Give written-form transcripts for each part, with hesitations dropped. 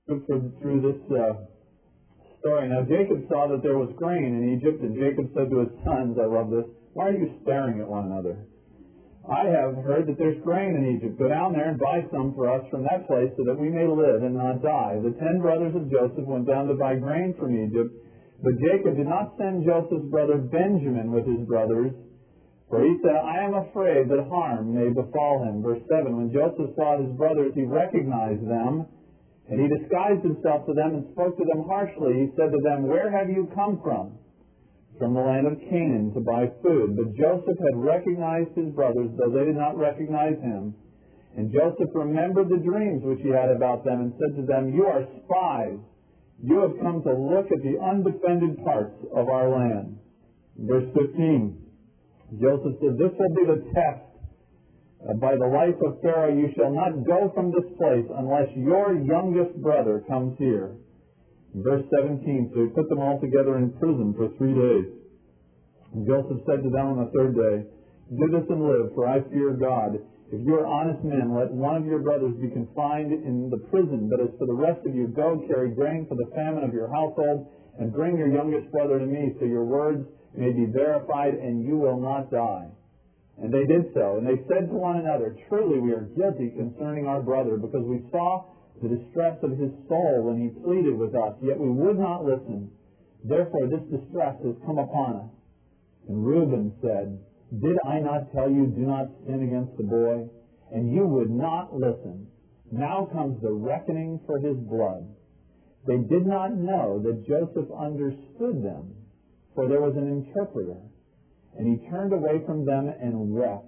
through this story. Now Jacob saw that there was grain in Egypt, and Jacob said to his sons, I love this, why are you staring at one another? I have heard that there's grain in Egypt. Go down there and buy some for us from that place so that we may live and not die. The 10 brothers of Joseph went down to buy grain from Egypt, but Jacob did not send Joseph's brother Benjamin with his brothers, for he said, I am afraid that harm may befall him. Verse 7, when Joseph saw his brothers, he recognized them, and he disguised himself to them and spoke to them harshly. He said to them, where have you come from? From the land of Canaan to buy food. But Joseph had recognized his brothers, though they did not recognize him. And Joseph remembered the dreams which he had about them and said to them, you are spies. You have come to look at the undefended parts of our land. Verse 15, Joseph said, this will be the test. By the life of Pharaoh, you shall not go from this place unless your youngest brother comes here. Verse 17, so he put them all together in prison for 3 days. And Joseph said to them on the third day, do this and live, for I fear God. If you are honest men, let one of your brothers be confined in the prison, but as for the rest of you, go carry grain for the famine of your household, and bring your youngest brother to me, so your words may be verified, and you will not die. And they did so, and they said to one another, truly we are guilty concerning our brother, because we saw the distress of his soul when he pleaded with us, yet we would not listen. Therefore this distress has come upon us. And Reuben said, did I not tell you, do not sin against the boy? And you would not listen. Now comes the reckoning for his blood. They did not know that Joseph understood them, for there was an interpreter. And he turned away from them and wept.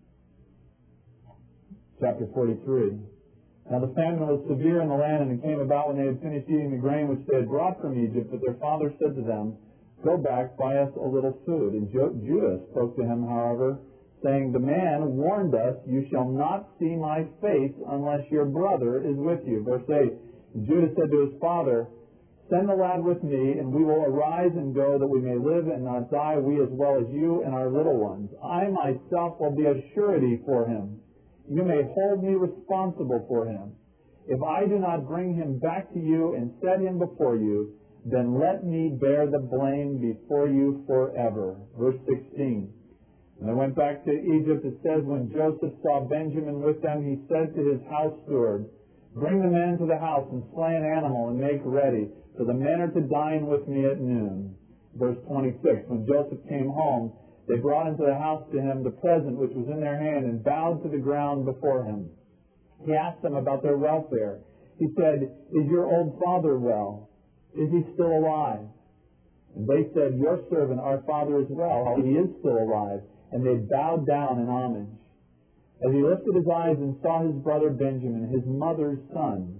Chapter 43. Now the famine was severe in the land, and it came about when they had finished eating the grain which they had brought from Egypt, that their father said to them, go back, buy us a little food. And Judah spoke to him, however, saying, the man warned us, you shall not see my face unless your brother is with you. Verse 8, Judah said to his father, send the lad with me, and we will arise and go, that we may live and not die, we as well as you and our little ones. I myself will be a surety for him. You may hold me responsible for him. If I do not bring him back to you and set him before you, then let me bear the blame before you forever. Verse 16. And they went back to Egypt. It says, when Joseph saw Benjamin with them, he said to his house steward, bring the men to the house and slay an animal and make ready, for the men are to dine with me at noon. Verse 26. When Joseph came home, they brought into the house to him the present which was in their hand and bowed to the ground before him. He asked them about their welfare. He said, is your old father well? Is he still alive? And they said, your servant, our father, is well. He is still alive. And they bowed down in homage. As he lifted his eyes and saw his brother Benjamin, his mother's son,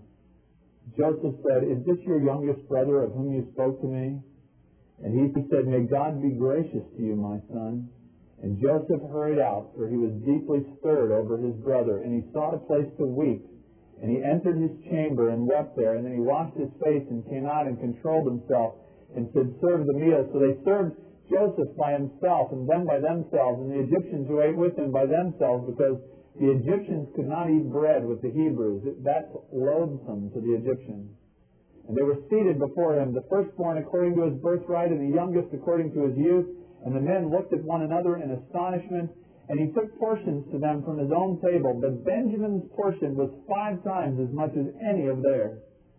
Joseph said, is this your youngest brother of whom you spoke to me? And he said, may God be gracious to you, my son. And Joseph hurried out, for he was deeply stirred over his brother, and he sought a place to weep. And he entered his chamber and wept there, and then he washed his face and came out and controlled himself and said, serve the meal. So they served Joseph by himself and them by themselves, and the Egyptians who ate with him by themselves, because the Egyptians could not eat bread with the Hebrews. That's loathsome to the Egyptians. And they were seated before him, the firstborn according to his birthright, and the youngest according to his youth. And the men looked at one another in astonishment. And he took portions to them from his own table, but Benjamin's portion was 5 times as much as any of theirs.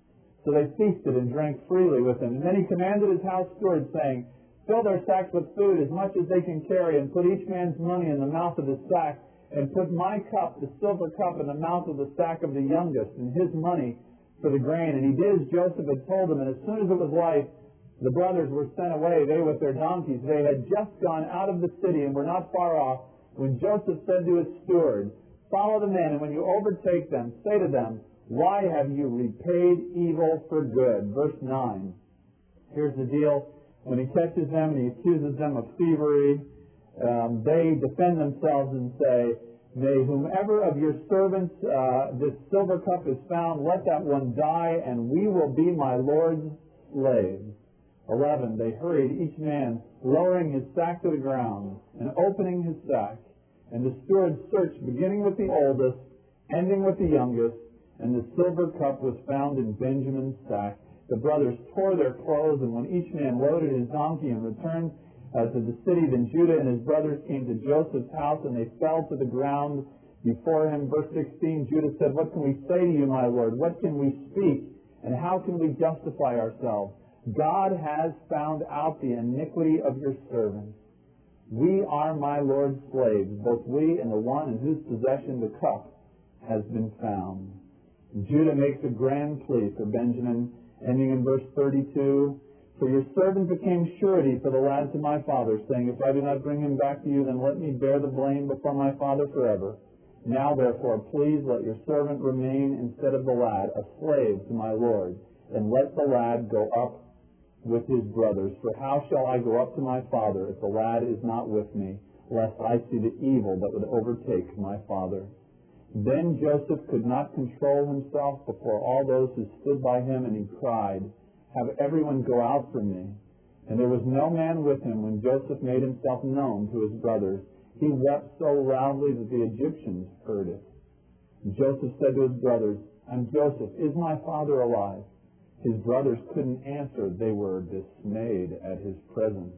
So they feasted and drank freely with him. And then he commanded his house steward, saying, fill their sacks with food as much as they can carry, and put each man's money in the mouth of his sack, and put my cup, the silver cup, in the mouth of the sack of the youngest, and his money for the grain. And he did as Joseph had told him, and as soon as it was light, the brothers were sent away, they with their donkeys. They had just gone out of the city and were not far off, when Joseph said to his steward, follow the men, and when you overtake them, say to them, why have you repaid evil for good? Verse 9. Here's the deal. When he catches them and he accuses them of thievery, they defend themselves and say, may whomever of your servants this silver cup is found, let that one die, and we will be my Lord's slaves. 11. They hurried, each man lowering his sack to the ground and opening his sack. And the steward searched, beginning with the oldest, ending with the youngest. And the silver cup was found in Benjamin's sack. The brothers tore their clothes, and when each man loaded his donkey and returned to the city, then Judah and his brothers came to Joseph's house, and they fell to the ground before him. Verse 16, Judah said, "What can we say to you, my Lord? What can we speak? And how can we justify ourselves? God has found out the iniquity of your servants. We are my Lord's slaves, both we and the one in whose possession the cup has been found." Judah makes a grand plea for Benjamin, ending in verse 32, "For your servant became surety for the lad to my father, saying, If I do not bring him back to you, then let me bear the blame before my father forever. Now, therefore, please let your servant remain instead of the lad, a slave to my Lord, and let the lad go up with his brothers. For how shall I go up to my father if the lad is not with me, lest I see the evil that would overtake my father?" Then Joseph could not control himself before all those who stood by him, and he cried, "Have everyone go out from me." And there was no man with him when Joseph made himself known to his brothers. He wept so loudly that the Egyptians heard it. And Joseph said to his brothers, "I'm Joseph. Is my father alive?" His brothers couldn't answer. They were dismayed at his presence.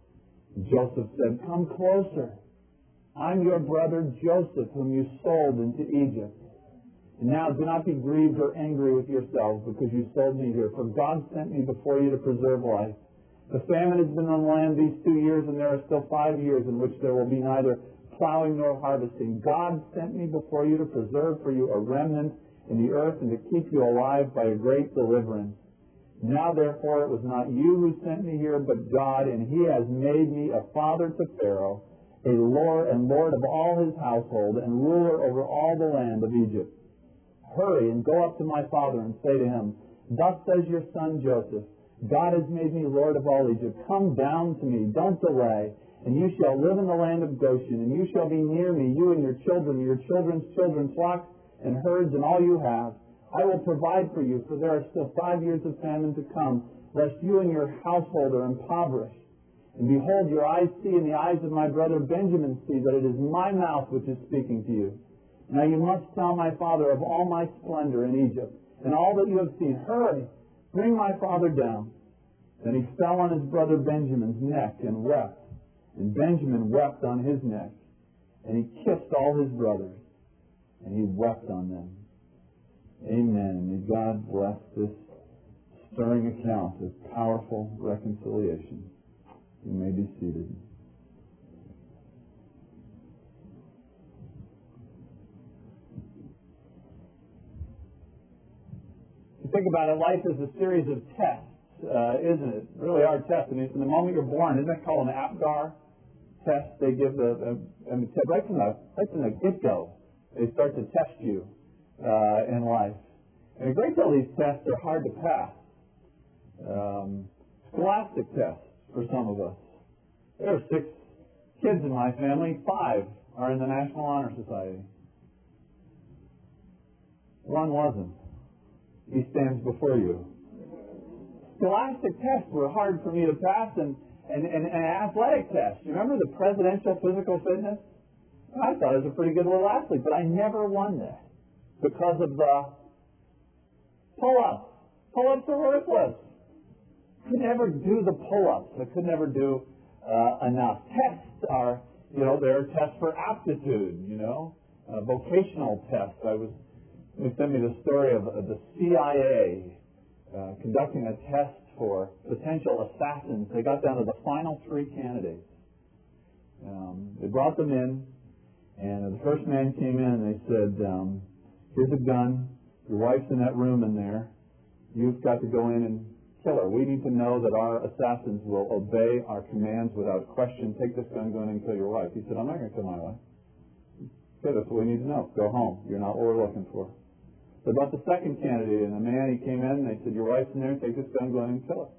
Joseph said, "Come closer. I'm your brother Joseph, whom you sold into Egypt. And now do not be grieved or angry with yourselves because you sold me here, for God sent me before you to preserve life. The famine has been on the land these 2 years, and there are still 5 years in which there will be neither plowing nor harvesting. God sent me before you to preserve for you a remnant in the earth and to keep you alive by a great deliverance. Now, therefore, it was not you who sent me here, but God, and he has made me a father to Pharaoh, a Lord of all his household, and ruler over all the land of Egypt. Hurry and go up to my father and say to him, Thus says your son Joseph, God has made me Lord of all Egypt. Come down to me, don't delay, and you shall live in the land of Goshen, and you shall be near me, you and your children's children, flocks and herds, and all you have. I will provide for you, for there are still 5 years of famine to come, lest you and your household are impoverished. And behold, your eyes see, and the eyes of my brother Benjamin see, that it is my mouth which is speaking to you. Now you must tell my father of all my splendor in Egypt, and all that you have seen. Hurry, bring my father down." Then he fell on his brother Benjamin's neck and wept. And Benjamin wept on his neck. And he kissed all his brothers, and he wept on them. Amen. May God bless this stirring account of powerful reconciliation. You may be seated. You think about it, life is a series of tests, isn't it? Really are tests. I mean, from the moment you're born, isn't that called an APGAR test? They give right from the get-go, they start to test you in life. And a great deal of these tests are hard to pass. Scholastic tests for some of us. There are 6 kids in my family. 5 are in the National Honor Society. 1 wasn't. He stands before you. Scholastic tests were hard for me to pass, and athletic tests. You remember the presidential physical fitness? I thought I was a pretty good little athlete, but I never won that because of the pull-ups. Pull-ups are worthless. I could never do the pull-ups. I could never do enough. Tests are, there are tests for aptitude, vocational tests. They sent me the story of the CIA conducting a test for potential assassins. They got down to the final 3 candidates. They brought them in, and the first man came in, and they said, here's a gun. Your wife's in that room in there. You've got to go in and kill her. We need to know that our assassins will obey our commands without question. Take this gun, go in and kill your wife. He said, I'm not going to kill my wife. Okay, that's what we need to know. Go home. You're not what we're looking for. So about the second candidate, and the man, he came in, and they said, your wife's in there, take this gun, go in and kill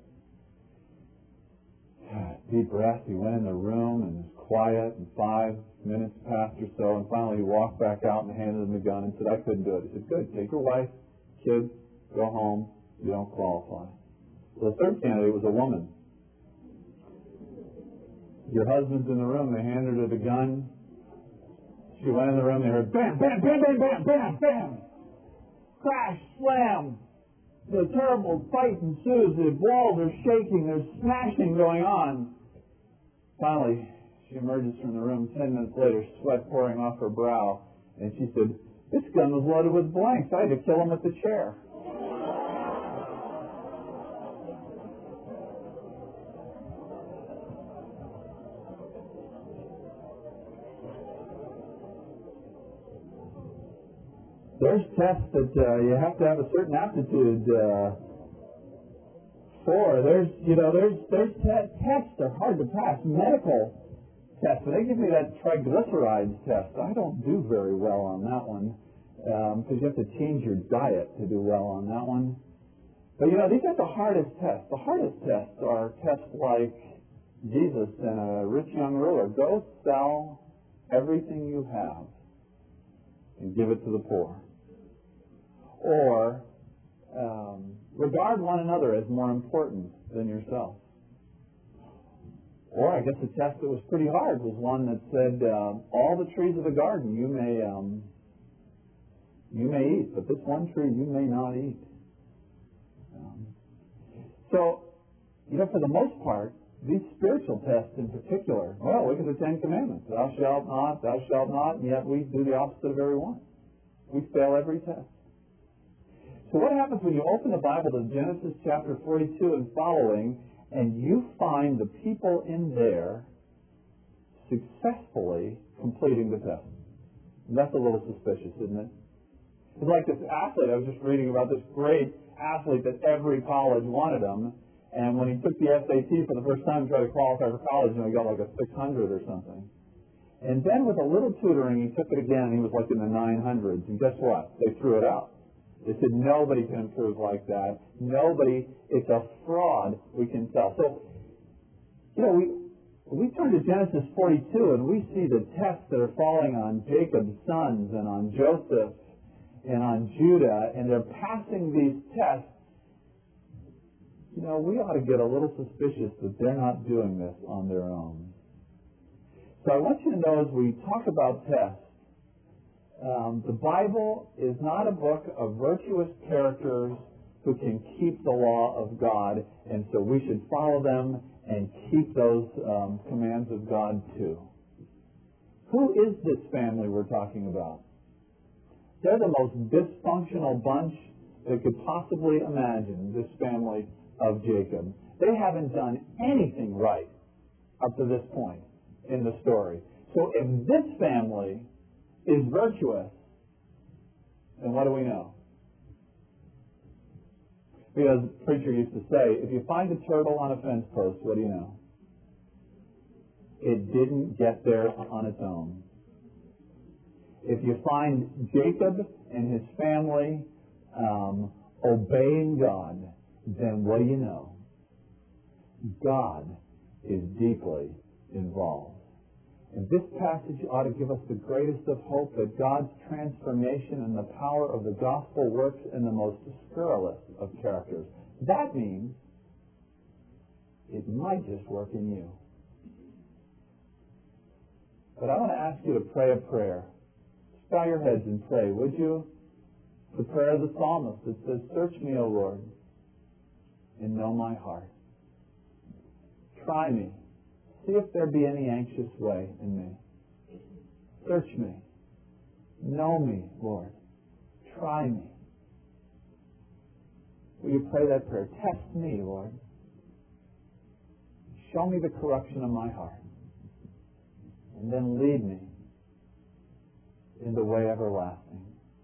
her. Deep breath, he went in the room, and it was quiet, and 5 minutes passed or so, and finally he walked back out and handed him the gun and said, I couldn't do it. He said, good, take your wife, kids, go home, you don't qualify. So the third candidate was a woman. Your husband's in the room, they handed her the gun. She went in the room, they heard bam, bam, bam, bam, bam, bam, bam. Crash, slam. The terrible fight ensues. The walls are shaking. There's smashing going on. Finally, she emerges from the room 10 minutes later, sweat pouring off her brow. And she said, "This gun was loaded with blanks. I had to kill him with the chair." There's tests that you have to have a certain aptitude for. There's tests that are hard to pass. Medical tests. When they give me that triglycerides test, I don't do very well on that one because you have to change your diet to do well on that one. But these are the hardest tests. The hardest tests are tests like Jesus and a rich young ruler. Go sell everything you have and give it to the poor. Or regard one another as more important than yourself. Or I guess a test that was pretty hard was one that said, all the trees of the garden you may eat, but this one tree you may not eat. So, for the most part, these spiritual tests in particular, well, look at the Ten Commandments. Thou shalt not, and yet we do the opposite of every one. We fail every test. So what happens when you open the Bible to Genesis chapter 42 and following, and you find the people in there successfully completing the test? And that's a little suspicious, isn't it? It's like this athlete. I was just reading about this great athlete that every college wanted him, and when he took the SAT for the first time to try to qualify for college, he got like a 600 or something. And then with a little tutoring, he took it again, and he was like in the 900s. And guess what? They threw it out. They said, nobody can improve like that. Nobody. It's a fraud, we can tell. So, we turn to Genesis 42, and we see the tests that are falling on Jacob's sons and on Joseph and on Judah, and they're passing these tests. We ought to get a little suspicious that they're not doing this on their own. So I want you to know, as we talk about tests, the Bible is not a book of virtuous characters who can keep the law of God, and so we should follow them and keep those commands of God too. Who is this family we're talking about? They're the most dysfunctional bunch that could possibly imagine, this family of Jacob. They haven't done anything right up to this point in the story. So if this family is virtuous, then what do we know? Because the preacher used to say, if you find a turtle on a fence post, what do you know? It didn't get there on its own. If you find Jacob and his family obeying God, then what do you know? God is deeply involved. And this passage ought to give us the greatest of hope that God's transformation and the power of the gospel works in the most scurrilous of characters. That means it might just work in you. But I want to ask you to pray a prayer. Just bow your heads and pray, would you? The prayer of the psalmist that says, "Search me, O Lord, and know my heart. Try me. See if there be any anxious way in me. Search me. Know me, Lord. Try me." Will you pray that prayer? Test me, Lord. Show me the corruption of my heart. And then lead me in the way everlasting.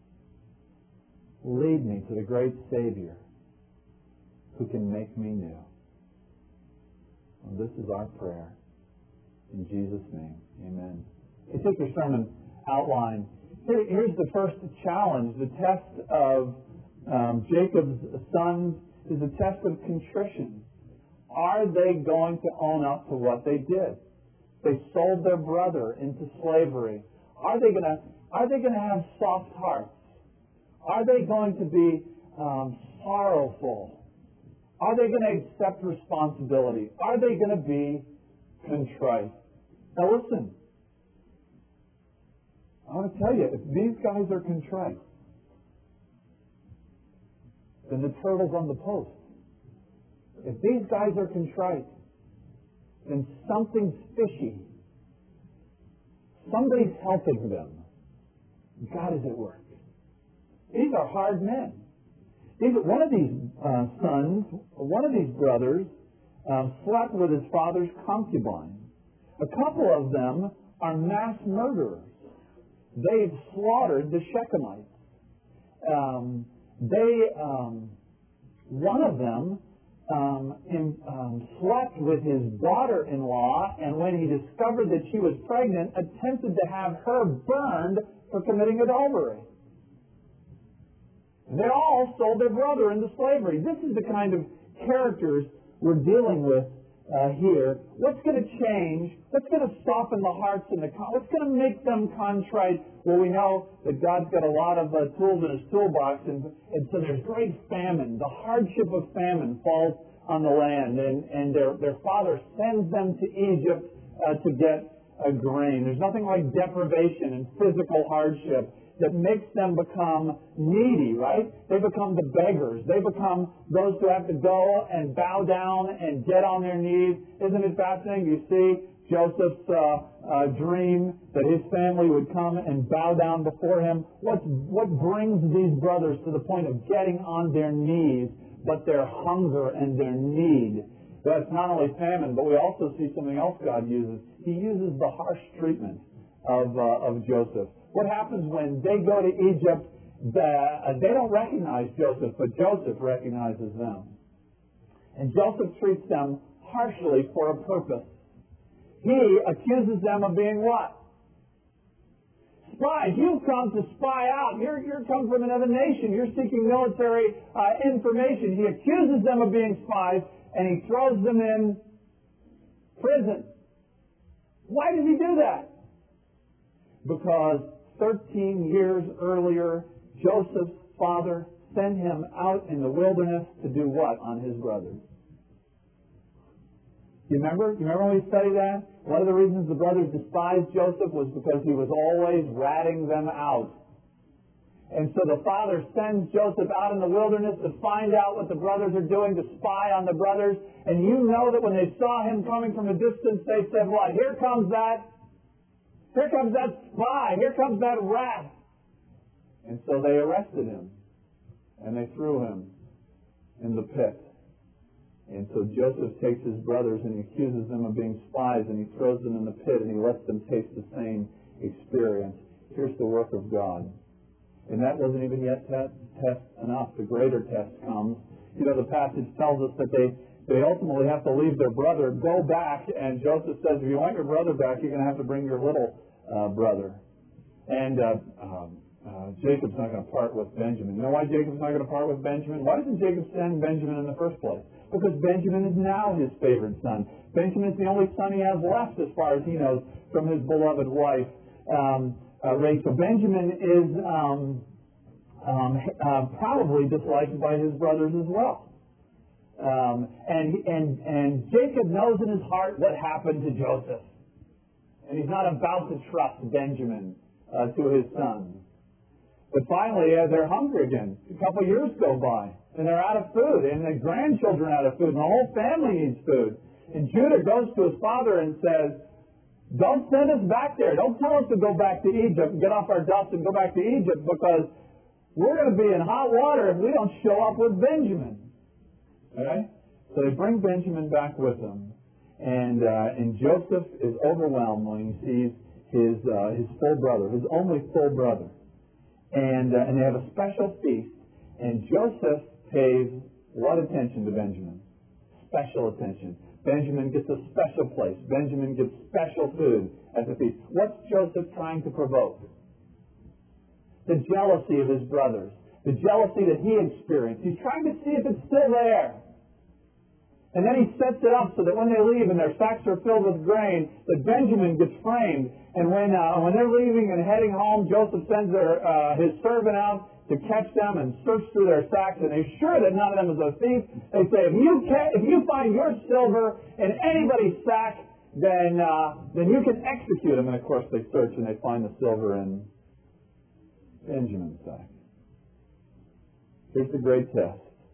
Lead me to the great Savior who can make me new. And this is our prayer. In Jesus' name, amen. You take your sermon outline. Here's the first challenge. The test of Jacob's sons is a test of contrition. Are they going to own up to what they did? They sold their brother into slavery. Are they going to have soft hearts? Are they going to be sorrowful? Are they going to accept responsibility? Are they going to be contrite? Now listen, I want to tell you, if these guys are contrite, than the turtles on the post. If these guys are contrite, then something's fishy. Somebody's helping them. God is at work. These are hard men. One of these sons, one of these brothers, slept with his father's concubine. A couple of them are mass murderers. They've slaughtered the Shechemites. One of them slept with his daughter-in-law, and when he discovered that she was pregnant, attempted to have her burned for committing adultery. They all sold their brother into slavery. This is the kind of characters we're dealing with here. What's going to change? What's going to soften the hearts and what's going to make them contrite? Well, we know that God's got a lot of tools in His toolbox, and so there's great famine. The hardship of famine falls on the land, and their father sends them to Egypt to get grain. There's nothing like deprivation and physical hardship that makes them become needy, right? They become the beggars. They become those who have to go and bow down and get on their knees. Isn't it fascinating? You see Joseph's dream that his family would come and bow down before him. What brings these brothers to the point of getting on their knees but their hunger and their need? That's not only famine, but we also see something else God uses. He uses the harsh treatment of Joseph. What happens when they go to Egypt? They don't recognize Joseph, but Joseph recognizes them. And Joseph treats them harshly for a purpose. He accuses them of being what? Spies. You've come to spy out. You're come from another nation. You're seeking military information. He accuses them of being spies, and he throws them in prison. Why does he do that? Because 13 years earlier, Joseph's father sent him out in the wilderness to do what on his brothers? You remember? You remember when we studied that? One of the reasons the brothers despised Joseph was because he was always ratting them out. And so the father sends Joseph out in the wilderness to find out what the brothers are doing, to spy on the brothers. And you know that when they saw him coming from a distance, they said, what? Here comes that spy. Here comes that rat. And so they arrested him. And they threw him in the pit. And so Joseph takes his brothers and he accuses them of being spies, and he throws them in the pit, and he lets them taste the same experience. Here's the work of God. And that wasn't even yet test enough. The greater test comes. You know, the passage tells us that they ultimately have to leave their brother, go back, and Joseph says, if you want your brother back, you're going to have to bring your little brother. And Jacob's not going to part with Benjamin. You know why Jacob's not going to part with Benjamin? Why doesn't Jacob send Benjamin in the first place? Because Benjamin is now his favorite son. Benjamin is the only son he has left, as far as he knows, from his beloved wife, Rachel. Benjamin is probably disliked by his brothers as well. And Jacob knows in his heart what happened to Joseph. And he's not about to trust Benjamin to his sons. But finally, they're hungry again. A couple of years go by, and they're out of food, and the grandchildren are out of food, and the whole family needs food. And Judah goes to his father and says, don't send us back there. Don't tell us to go back to Egypt, get off our duffs and go back to Egypt, because we're going to be in hot water if we don't show up with Benjamin. Okay? So they bring Benjamin back with them. And Joseph is overwhelmed when he sees his full brother, his only full brother. And they have a special feast. And Joseph pays what attention to Benjamin? Special attention. Benjamin gets a special place. Benjamin gets special food at the feast. What's Joseph trying to provoke? The jealousy of his brothers. The jealousy that he experienced. He's trying to see if it's still there. And then he sets it up so that when they leave and their sacks are filled with grain, that Benjamin gets framed. And when they're leaving and heading home, Joseph sends his servant out to catch them and search through their sacks. And they're sure that none of them is a thief. They say, if you find your silver in anybody's sack, then you can execute him. And of course they search and they find the silver in Benjamin's sack. Here's the great test.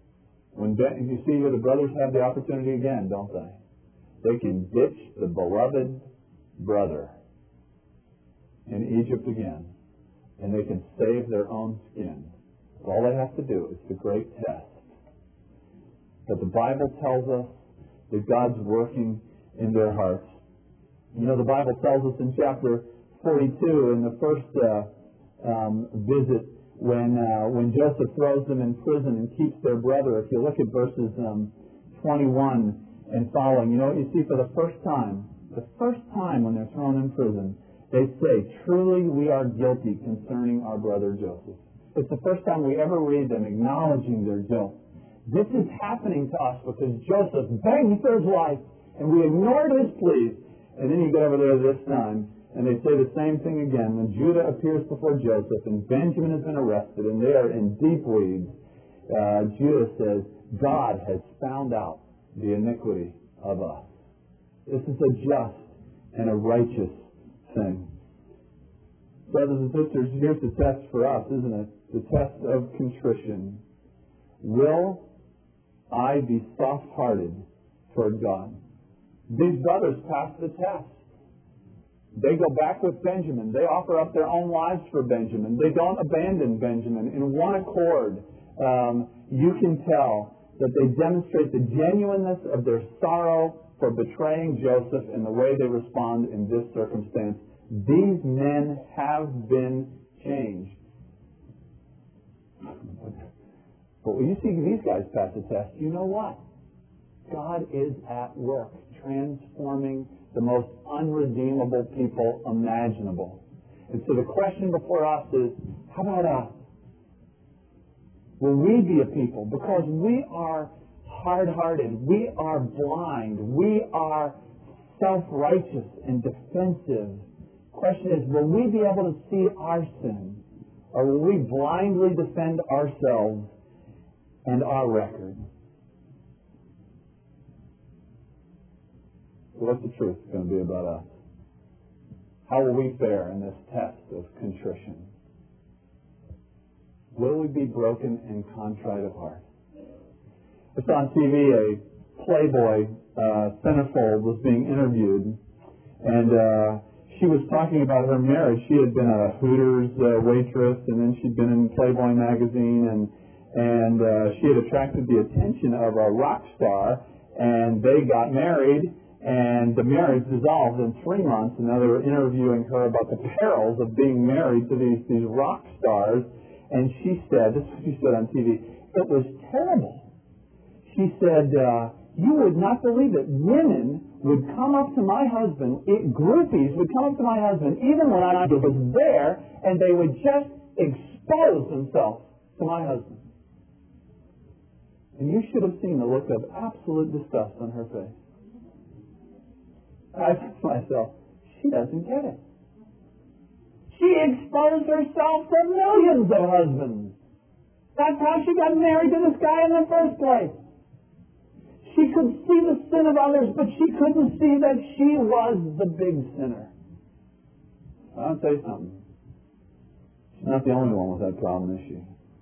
You see here, the brothers have the opportunity again, don't they? They can ditch the beloved brother in Egypt again, and they can save their own skin. All they have to do is the great test. But the Bible tells us that God's working in their hearts. You know, the Bible tells us in chapter 42, in the first visit, when Joseph throws them in prison and keeps their brother, if you look at verses 21 and following, you know what you see for the first time when they're thrown in prison, they say, "Truly we are guilty concerning our brother Joseph." It's the first time we ever read them acknowledging their guilt. This is happening to us because Joseph begged for his life and we ignored his pleas. And then you get over there this time and they say the same thing again. When Judah appears before Joseph and Benjamin has been arrested and they are in deep weeds, Judah says, "God has found out the iniquity of us." This is a just and a righteous thing. Brothers and sisters, here's the test for us, isn't it? The test of contrition. Will I be soft-hearted toward God? These brothers pass the test. They go back with Benjamin. They offer up their own lives for Benjamin. They don't abandon Benjamin. In one accord, you can tell that they demonstrate the genuineness of their sorrow for betraying Joseph in the way they respond in this circumstance. These men have been changed. But when you see these guys pass the test, you know what? God is at work, transforming the most unredeemable people imaginable. And so the question before us is, how about us? Will we be a people? Because we are hard-hearted, we are blind, we are self-righteous and defensive. The question is, will we be able to see our sin? Or will we blindly defend ourselves and our record? So what's the truth going to be about us? How will we fare in this test of contrition? Will we be broken and contrite of heart? I saw on TV a Playboy centerfold was being interviewed, and she was talking about her marriage. She had been a Hooters waitress, and then she'd been in Playboy magazine, and she had attracted the attention of a rock star, and they got married, and the marriage dissolved in 3 months, and now they were interviewing her about the perils of being married to these rock stars, and she said, this is what she said on TV, it was terrible. She said, you would not believe it. Women would come up to my husband, groupies would come up to my husband, even when I was there, and they would just expose themselves to my husband. And you should have seen the look of absolute disgust on her face. I thought to myself, she doesn't get it. She exposed herself to millions of husbands. That's how she got married to this guy in the first place. She could see the sin of others, but she couldn't see that she was the big sinner. I'll tell you something. She's not the only one with that problem, is she?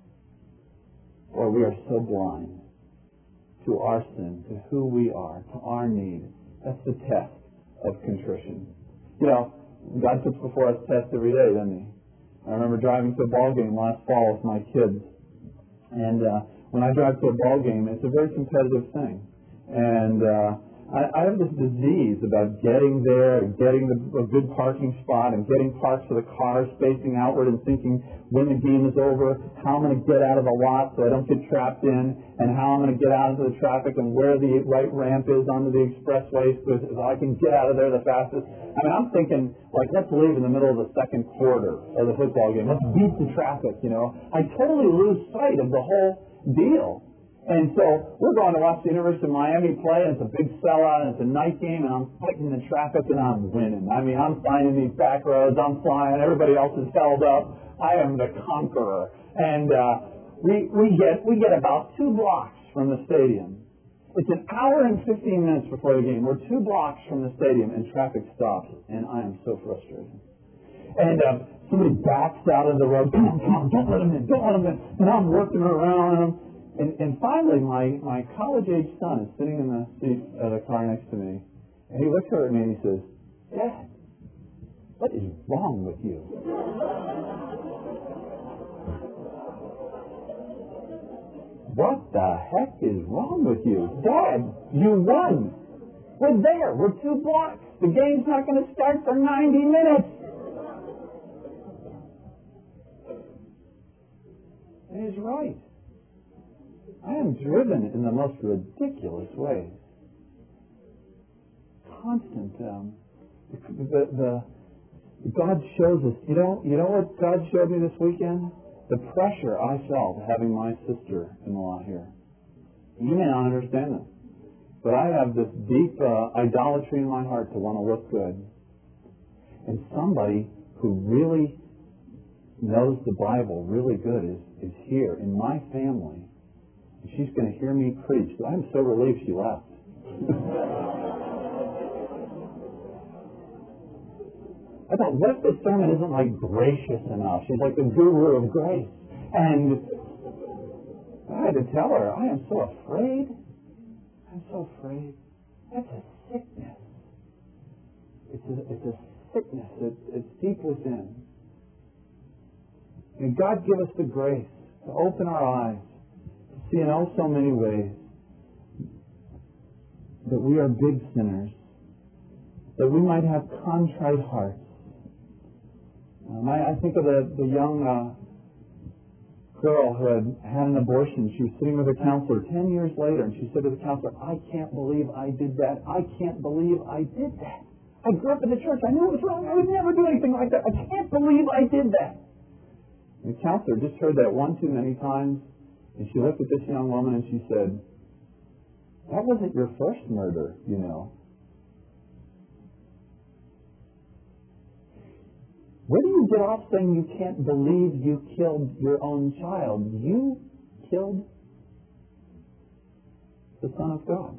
Or we are so blind to our sin, to who we are, to our need. That's the test of contrition. You know, God puts before us tests every day, doesn't He? I remember driving to a ball game last fall with my kids. And when I drive to a ball game, it's a very competitive thing. And I have this disease about getting there and getting a good parking spot and getting parked so the cars facing outward and thinking when the game is over, how I'm going to get out of the lot so I don't get trapped in, and how I'm going to get out into the traffic and where the right ramp is onto the expressway so I can get out of there the fastest. I mean, I'm thinking, like, let's leave in the middle of the second quarter of the football game. Let's beat the traffic, you know. I totally lose sight of the whole deal. And so we're going to watch the University of Miami play, and it's a big sellout, and it's a night game, and I'm fighting the traffic, and I'm winning. I mean, I'm finding these back roads, I'm flying, everybody else is held up. I am the conqueror. And we get about 2 blocks from the stadium. It's an hour and 15 minutes before the game. We're 2 blocks from the stadium, and traffic stops, and I am so frustrated. And somebody backs out of the road. Come on, don't let him in. And I'm working around him. And finally, my college-age son is sitting in the seat of the car next to me, and he looks over at me and he says, "Dad, what is wrong with you?" What the heck is wrong with you? Dad, you won. We're there. We're 2 blocks. The game's not going to start for 90 minutes. And he's right. I am driven in the most ridiculous ways. Constant. God shows us. You know what God showed me this weekend? The pressure I felt having my sister-in-law here. You may not understand this, but I have this deep idolatry in my heart to want to look good. And somebody who really knows the Bible really good is here in my family. And she's going to hear me preach. But I'm so relieved she left. I thought, what if this sermon isn't like gracious enough? She's like the guru of grace. And I had to tell her, I am so afraid. I'm so afraid. That's a sickness. It's a sickness. It's deep within. And God give us the grace to open our eyes, to see in oh so many ways that we are big sinners, that we might have contrite hearts. I think of the young girl who had an abortion. She was sitting with her counselor 10 years later, and she said to the counselor, "I can't believe I did that. I can't believe I did that. I grew up in the church. I knew it was wrong. I would never do anything like that. I can't believe I did that." And the counselor just heard that one too many times, and she looked at this young woman and she said, "That wasn't your first murder, you know." Where do you get off saying you can't believe you killed your own child? You killed the Son of God.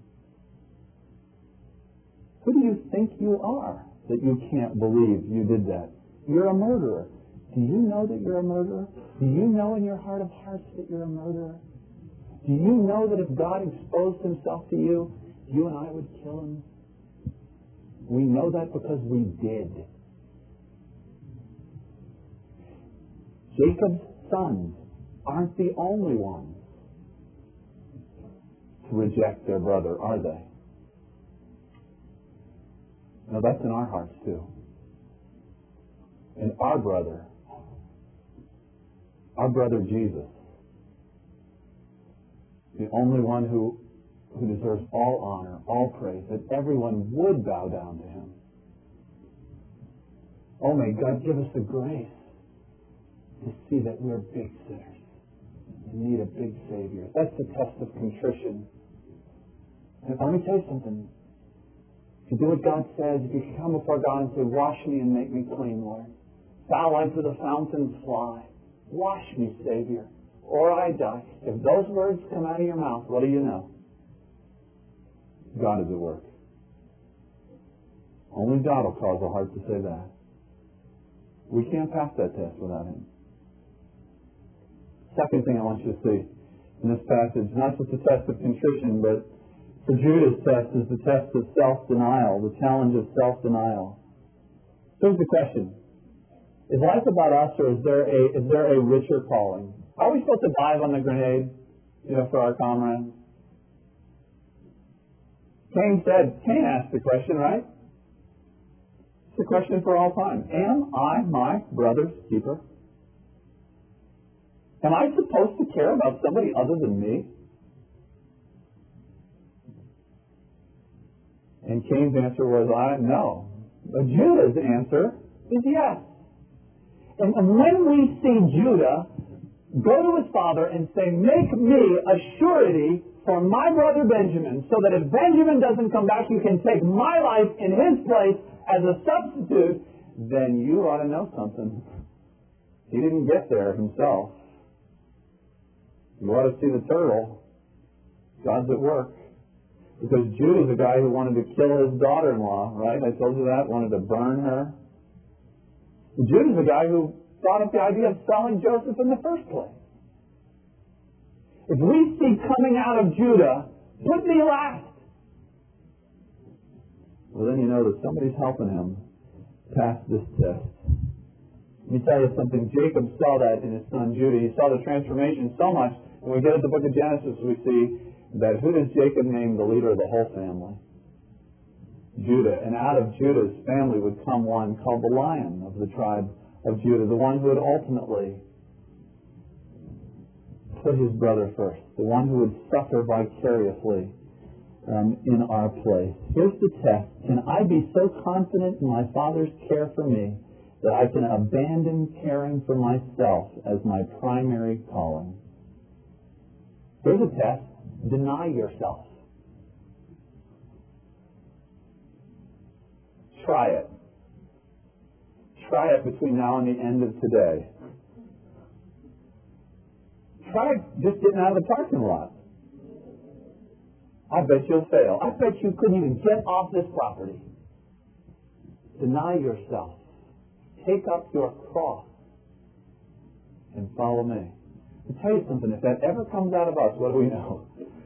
Who do you think you are that you can't believe you did that? You're a murderer. Do you know that you're a murderer? Do you know in your heart of hearts that you're a murderer? Do you know that if God exposed himself to you, you and I would kill him? We know that because we did. Jacob's sons aren't the only ones to reject their brother, are they? No, that's in our hearts too. And our brother Jesus, the only one who deserves all honor, all praise, that everyone would bow down to him. Oh, may God give us the grace to see that we're big sinners and need a big Savior. That's the test of contrition. And let me tell you something. If you do what God says, if you come before God and say, "Wash me and make me clean, Lord. Foul I to the fountains fly. Wash me, Savior, or I die." If those words come out of your mouth, what do you know? God is at work. Only God will cause a heart to say that. We can't pass that test without him. Second thing I want you to see in this passage, not just the test of contrition, but for Judah's test is the test of self-denial, the challenge of self-denial. Here's the question. Is life about us, or is there a richer calling? Are we supposed to dive on the grenade, for our comrades? Cain asked the question, right? It's a question for all time. Am I my brother's keeper? Am I supposed to care about somebody other than me? And Cain's answer was, no. But Judah's answer is yes. And when we see Judah go to his father and say, "Make me a surety for my brother Benjamin, so that if Benjamin doesn't come back, you can take my life in his place as a substitute," then you ought to know something. He didn't get there himself. You ought to see the turtle. God's at work. Because Judah's a guy who wanted to kill his daughter-in-law, right? I told you that, wanted to burn her. Judah's a guy who thought up the idea of selling Joseph in the first place. If we see coming out of Judah, put me last. Well, then you know that somebody's helping him pass this test. Let me tell you something. Jacob saw that in his son Judah. He saw the transformation so much. When we get at the book of Genesis, we see that who does Jacob name the leader of the whole family? Judah. And out of Judah's family would come one called the Lion of the tribe of Judah, the one who would ultimately put his brother first, the one who would suffer vicariously in our place. Here's the test. Can I be so confident in my Father's care for me that I can abandon caring for myself as my primary calling? Here's a test. Deny yourself. Try it. Try it between now and the end of today. Try just getting out of the parking lot. I bet you'll fail. I bet you couldn't even get off this property. Deny yourself. Take up your cross and follow me. I'll tell you something. If that ever comes out of us, what do we know?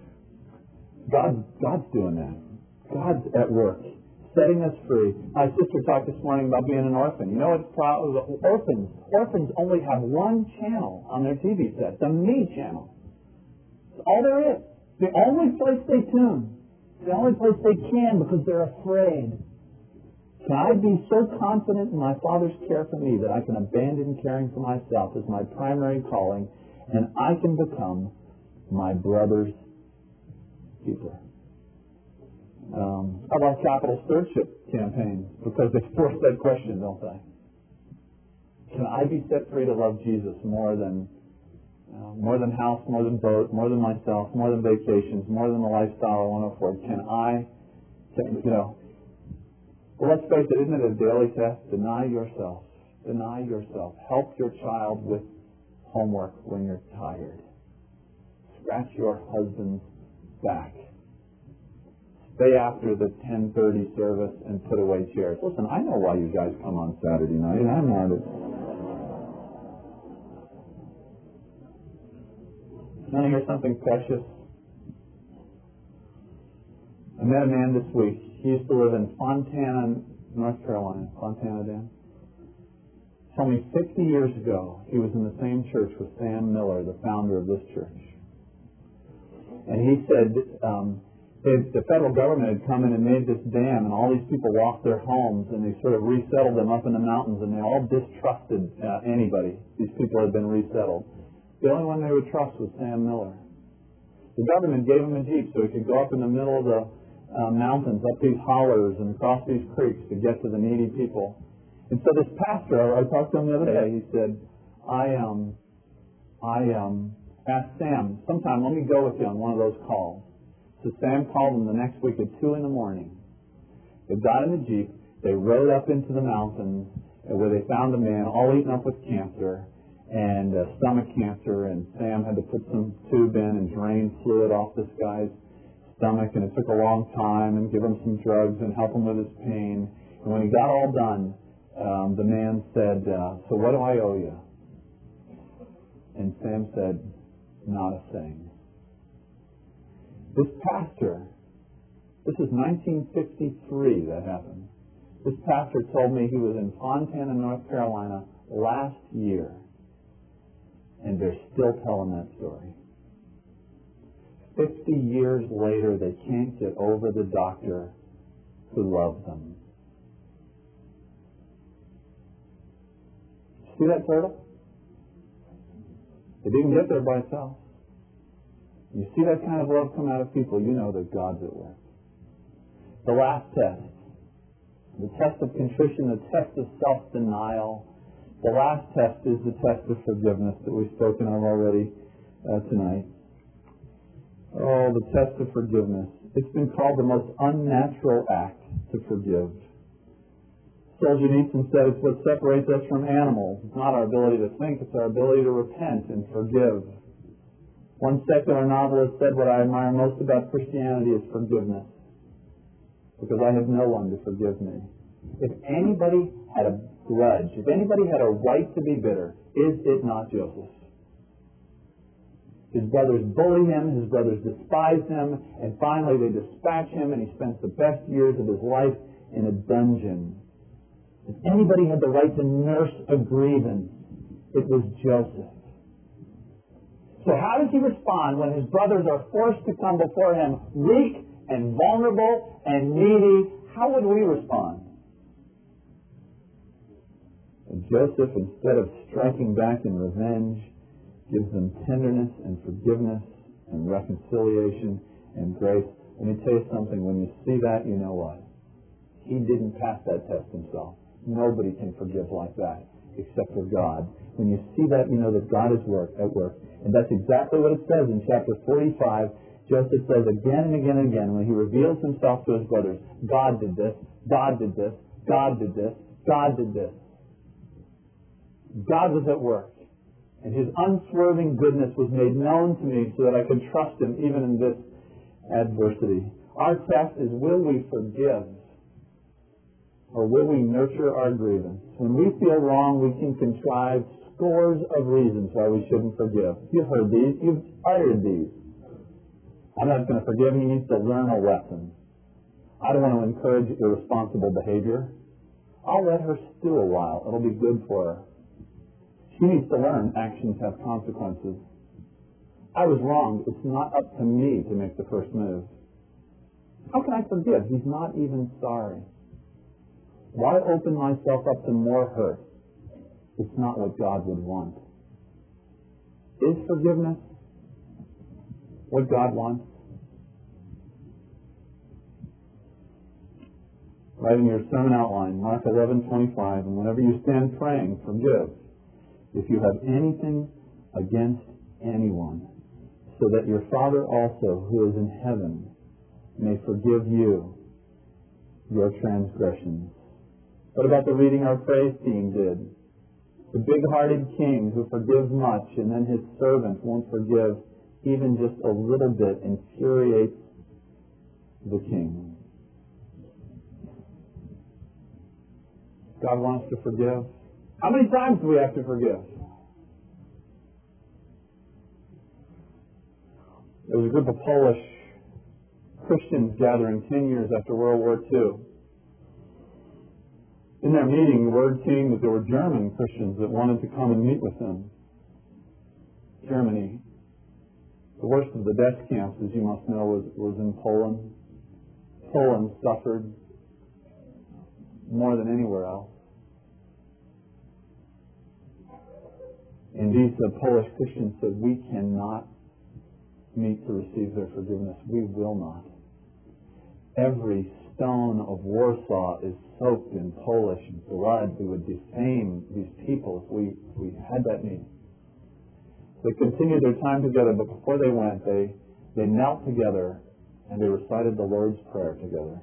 God's doing that. God's at work, setting us free. My sister talked this morning about being an orphan. You know what? Orphans only have one channel on their TV set, the Me channel. It's all there is. The only place they tune. The only place they can because they're afraid. Can I be so confident in my Father's care for me that I can abandon caring for myself as my primary calling, and I can become my brother's keeper? How about capital stewardship campaigns? Because they force that question, don't they? Can I be set free to love Jesus more than house, more than boat, more than myself, more than vacations, more than the lifestyle I want to afford? Well, let's face it, isn't it a daily test? Deny yourself. Deny yourself. Help your child with homework when you're tired. Scratch your husband's back. Stay after the 10:30 service and put away chairs. Listen, I know why you guys come on Saturday night. I'm not. Want to hear something precious? I met a man this week. He used to live in Fontana, North Carolina. Fontana, Dan? He told me 50 years ago he was in the same church with Sam Miller, the founder of this church. And he said the federal government had come in and made this dam, and all these people lost their homes, and they sort of resettled them up in the mountains, and they all distrusted anybody. These people had been resettled. The only one they would trust was Sam Miller. The government gave him a Jeep so he could go up in the middle of the mountains, up these hollers and across these creeks to get to the needy people. And so this pastor, I talked to him the other day, he said, I asked Sam, sometime let me go with you on one of those calls. So Sam called him the next week at 2 in the morning. They got in the Jeep, they rode up into the mountains where they found a man all eaten up with cancer and stomach cancer, and Sam had to put some tube in and drain fluid off this guy's stomach, and it took a long time, and give him some drugs and help him with his pain. And when he got all done, the man said, so what do I owe you? And Sam said, not a thing. This pastor, this is 1953 that happened. This pastor told me he was in Fontana, North Carolina last year, and they're still telling that story. 50 years later, they can't get over the doctor who loved them. See that turtle? It didn't get there by itself. You see that kind of love come out of people, you know that God's at work. The last test. The test of contrition, the test of self-denial. The last test is the test of forgiveness that we've spoken of already tonight. Oh, the test of forgiveness. It's been called the most unnatural act to forgive. Solzhenitsyn said it's what separates us from animals. It's not our ability to think, it's our ability to repent and forgive. One secular novelist said, what I admire most about Christianity is forgiveness, because I have no one to forgive me. If anybody had a grudge, if anybody had a right to be bitter, is it not Joseph? His brothers bully him, his brothers despise him, and finally they dispatch him, and he spends the best years of his life in a dungeon. If anybody had the right to nurse a grievance, it was Joseph. So how does he respond when his brothers are forced to come before him weak and vulnerable and needy? How would we respond? And Joseph, instead of striking back in revenge, gives them tenderness and forgiveness and reconciliation and grace. Let me tell you something. When you see that, you know what? He didn't pass that test himself. Nobody can forgive like that except for God. When you see that, you know that God is at work. And that's exactly what it says in chapter 45. Joseph says again and again and again, when he reveals himself to his brothers, God did this, God did this, God did this, God did this. God was at work. And his unswerving goodness was made known to me so that I could trust him even in this adversity. Our test is, will we forgive? Or will we nurture our grievance? When we feel wrong, we can contrive scores of reasons why we shouldn't forgive. You've heard these. You've uttered these. I'm not going to forgive him. He needs to learn a lesson. I don't want to encourage irresponsible behavior. I'll let her stew a while. It'll be good for her. She needs to learn actions have consequences. I was wrong. It's not up to me to make the first move. How can I forgive? He's not even sorry. Why open myself up to more hurt? It's not what God would want. Is forgiveness what God wants? Write in your sermon outline, Mark 11:25, and whenever you stand praying, forgive if you have anything against anyone, so that your Father also, who is in heaven, may forgive you your transgressions. What about the reading our praise team did? The big-hearted king who forgives much and then his servant won't forgive even just a little bit infuriates the king. God wants to forgive. How many times do we have to forgive? There was a group of Polish Christians gathering 10 years after World War II. In their meeting, the word came that there were German Christians that wanted to come and meet with them. Germany. The worst of the death camps, as you must know, was in Poland. Poland suffered more than anywhere else. And these Polish Christians said, we cannot meet to receive their forgiveness. We will not. Every stone of Warsaw is soaked in Polish blood. We would defame these people if we had that meeting. They continued their time together, but before they went, they knelt together and they recited the Lord's Prayer together.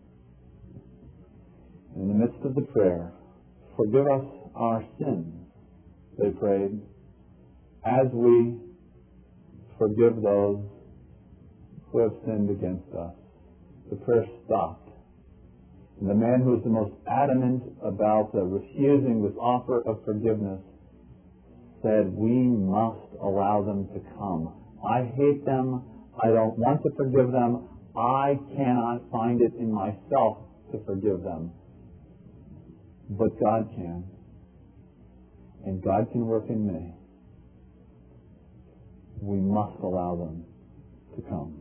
In the midst of the prayer, forgive us our sins, they prayed, as we forgive those who have sinned against us. The prayer stopped. And the man who was the most adamant about refusing this offer of forgiveness said, we must allow them to come. I hate them. I don't want to forgive them. I cannot find it in myself to forgive them. But God can. And God can work in me. We must allow them to come.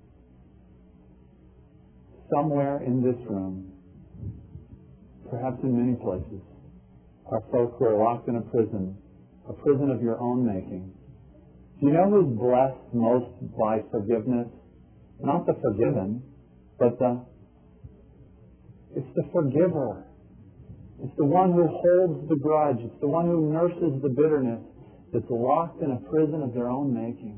Somewhere in this room, perhaps in many places, are folk who are locked in a prison of your own making. Do you know who's blessed most by forgiveness? Not the forgiven, but it's the forgiver. It's the one who holds the grudge. It's the one who nurses the bitterness that's locked in a prison of their own making.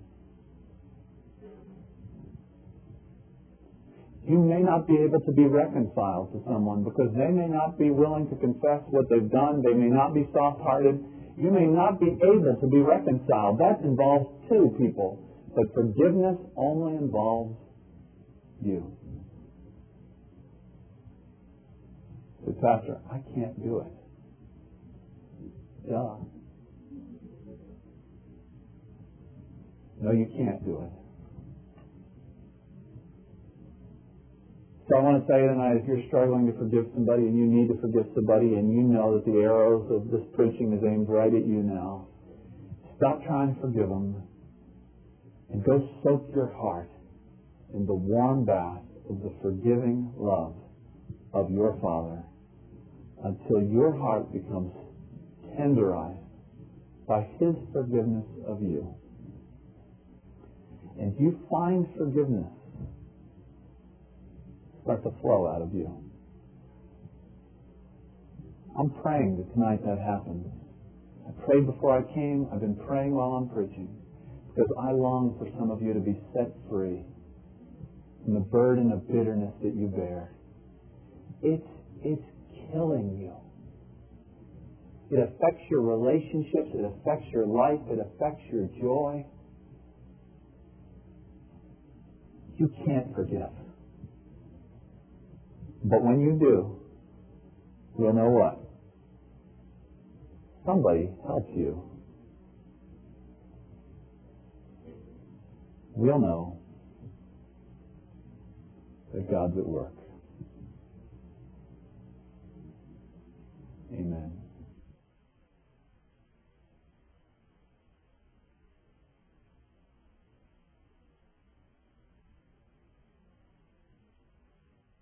You may not be able to be reconciled to someone because they may not be willing to confess what they've done. They may not be soft-hearted. You may not be able to be reconciled. That involves two people. But forgiveness only involves you. Say, Pastor, I can't do it. Duh. No, you can't do it. So I want to tell you tonight, if you're struggling to forgive somebody and you need to forgive somebody and you know that the arrows of this preaching is aimed right at you now, stop trying to forgive them and go soak your heart in the warm bath of the forgiving love of your Father until your heart becomes tenderized by His forgiveness of you. And you find forgiveness start to flow out of you. I'm praying that tonight that happens. I prayed before I came. I've been praying while I'm preaching because I long for some of you to be set free from the burden of bitterness that you bear. It's killing you. It affects your relationships. It affects your life. It affects your joy. You can't forgive. But when you do, you'll know what? Somebody helps you. We'll know that God's at work.